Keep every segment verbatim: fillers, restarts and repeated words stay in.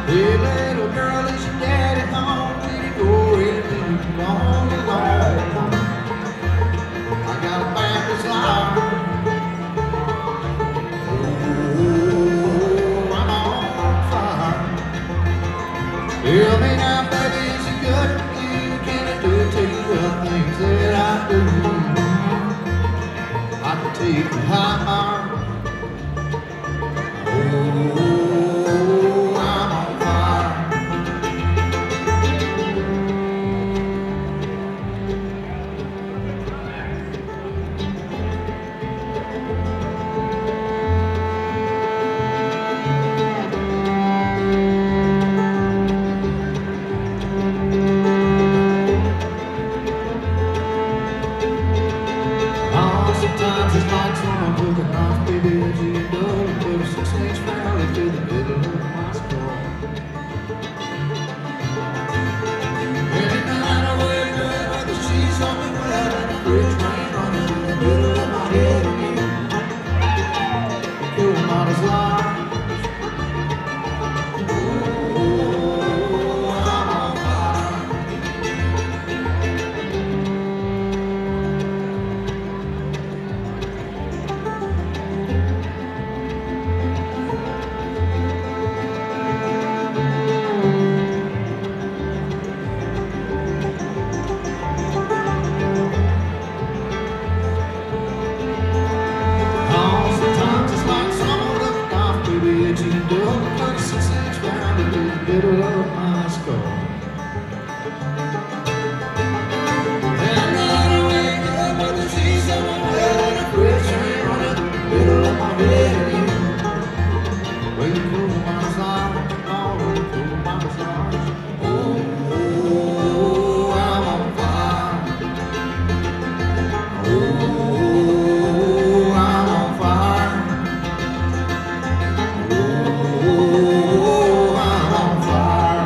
Hey, little girl, is your daddy home? Did he go and leave you all alone? I got a Baptist liar. Oh, I'm on fire. Tell me now, baby, is it good for you? Can I do to you the things that I do? I can take you high. Oh, I'm on fire. Oh, sometimes it's like someone took a knife, baby, and you know, and put a six-inch valley through the middle of my skull. Every night I wake up with the sheets on me wet and a fridge rain running in the middle of my head again. Cool mama's life. Oh, I'm on fire. Middle of my skull. And then I wake up with the sheets on my bed and a fridge train running through the middle of my head again. Well, you cool my massage, oh, you cool my massage. Oh, I'm on fire. Oh, I'm on fire. Oh, I'm on fire.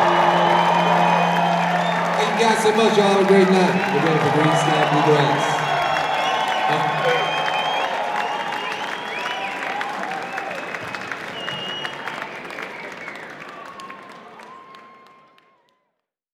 Thank you guys so much. Y'all have a great night. We're going for Green Snap Bluegrass.